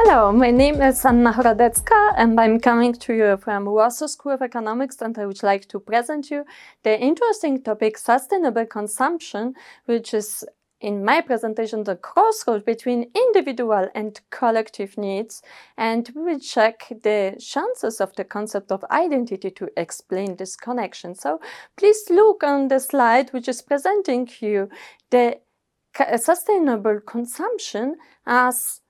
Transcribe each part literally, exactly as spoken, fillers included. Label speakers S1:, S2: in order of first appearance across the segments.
S1: Hello, my name is Anna Hradecka and I'm coming to you from Warsaw School of Economics, and I would like to present you the interesting topic sustainable consumption, which is in my presentation the crossroad between individual and collective needs, and we will check the chances of the concept of identity to explain this connection. So please look on the slide which is presenting you the sustainable consumption as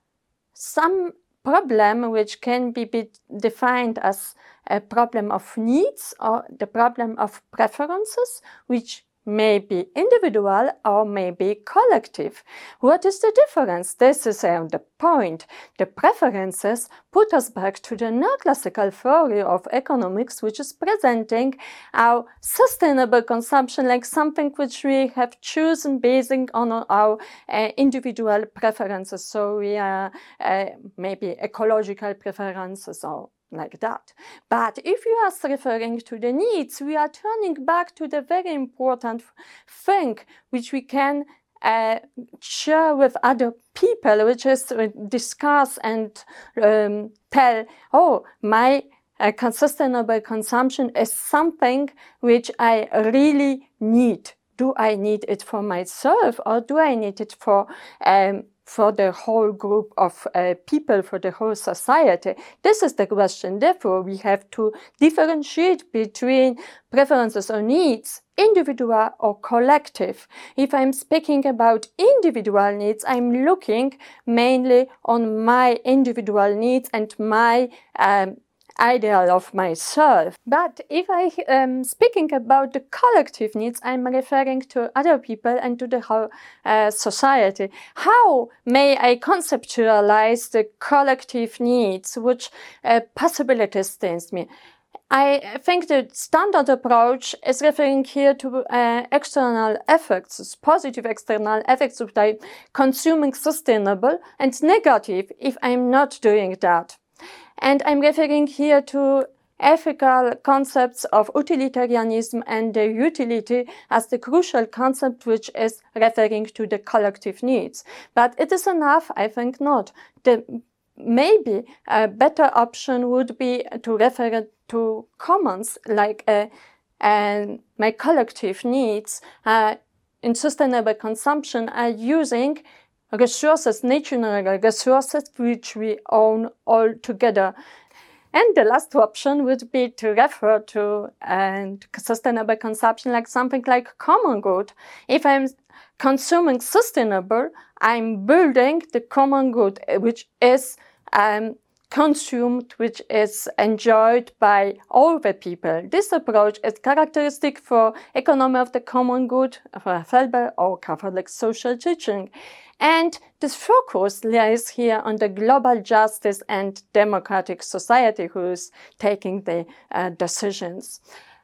S1: some problem which can be, be defined as a problem of needs or the problem of preferences, which may be individual or may be collective. What is the difference? This is uh, the point. The preferences put us back to the neoclassical theory of economics, which is presenting our sustainable consumption like something which we have chosen based on our uh, individual preferences. So we are uh, maybe ecological preferences or like that. But if you are referring to the needs, we are turning back to the very important thing which we can uh, share with other people, which is uh, discuss and um, tell, oh, my uh, sustainable consumption is something which I really need. Do I need it for myself, or do I need it for um, for the whole group of uh, people, for the whole society? This is the question. Therefore, we have to differentiate between preferences or needs, individual or collective. If I'm speaking about individual needs, I'm looking mainly on my individual needs and my um, ideal of myself. But if I am speaking about the collective needs, I'm referring to other people and to the whole uh, society. How may I conceptualize the collective needs? Which uh, possibilities things me? I think the standard approach is referring here to uh, external effects, positive external effects if I'm consuming sustainable, and negative if I'm not doing that. And I'm referring here to ethical concepts of utilitarianism and the utility as the crucial concept which is referring to the collective needs. But it is enough? I think not. The, maybe a better option would be to refer to commons like uh, and my collective needs uh, in sustainable consumption are using resources, natural resources, which we own all together. And the last option would be to refer to uh, sustainable consumption like something like common good. If I'm consuming sustainable, I'm building the common good, which is um, consumed, which is enjoyed by all the people. This approach is characteristic for economy of the common good, for Felber or Catholic social teaching. And this focus lies here on the global justice and democratic society who is taking the uh, decisions.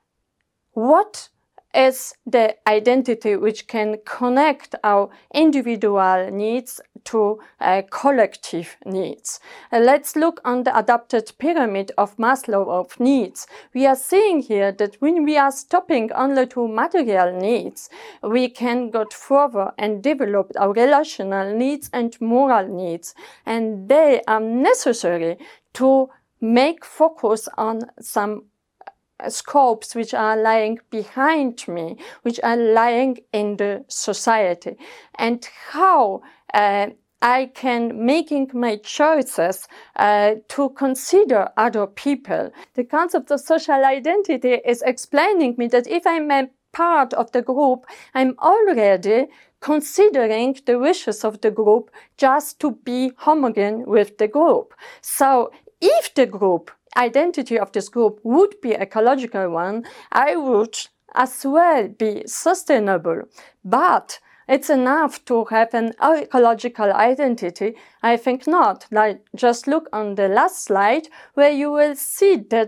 S1: What is the identity which can connect our individual needs to uh, collective needs? Uh, let's look on the adapted pyramid of Maslow of needs. We are seeing here that when we are stopping only to material needs, we can go further and develop our relational needs and moral needs, and they are necessary to make focus on some scopes which are lying behind me, which are lying in the society, and how uh, I can making my choices uh, to consider other people. The concept of social identity is explaining me that if I'm a part of the group, I'm already considering the wishes of the group just to be homogeneous with the group. So if the group identity of this group would be ecological one, I would as well be sustainable. But it's enough to have an ecological identity? I think not. Like, just look on the last slide where you will see that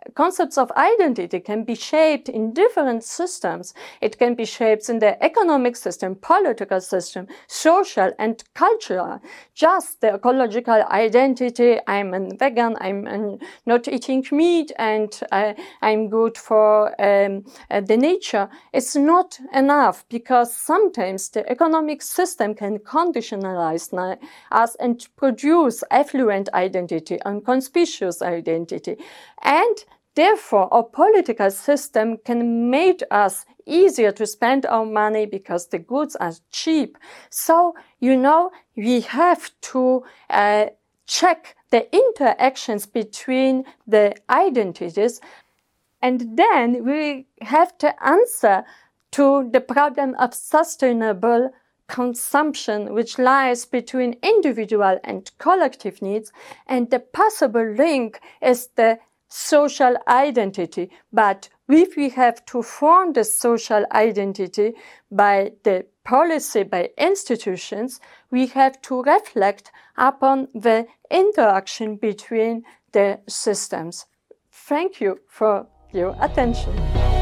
S1: concepts of identity can be shaped in different systems. It can be shaped in the economic system, political system, social and cultural. Just the ecological identity, I'm a vegan, I'm uh, not eating meat, and uh, I'm good for um, uh, the nature, it's not enough, because sometimes the economic system can conditionalize us and produce affluent identity and conspicuous identity. And therefore, our political system can make us easier to spend our money because the goods are cheap. So, you know, we have to uh, check the interactions between the identities, and then we have to answer to the problem of sustainable consumption, which lies between individual and collective needs, and the possible link is the social identity. But if we have to form the social identity by the policy, by institutions, we have to reflect upon the interaction between the systems. Thank you for your attention.